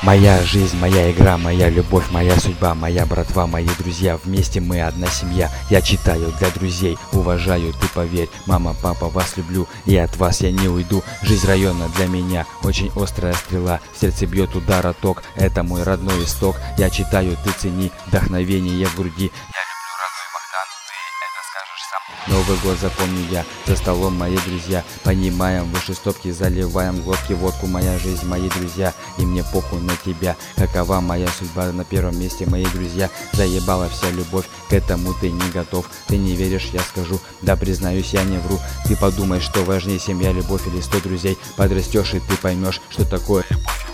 Моя жизнь, моя игра, моя любовь, моя судьба, моя братва, мои друзья. Вместе мы одна семья. Я читаю для друзей, уважаю, ты поверь. Мама, папа, вас люблю, и от вас я не уйду. Жизнь района для меня очень острая стрела. В сердце бьет удар ток, это мой родной исток. Я читаю, ты цени, вдохновение в груди. Новый год запомню я, за столом мои друзья. Понимаем, выше стопки, заливаем глотки водку. Моя жизнь, мои друзья, и мне похуй на тебя. Какова моя судьба, на первом месте мои друзья. Заебала вся любовь, к этому ты не готов. Ты не веришь, я скажу, да признаюсь, я не вру. Ты подумай, что важнее, семья, любовь или 100 друзей. Подрастешь и ты поймешь, что такое любовь.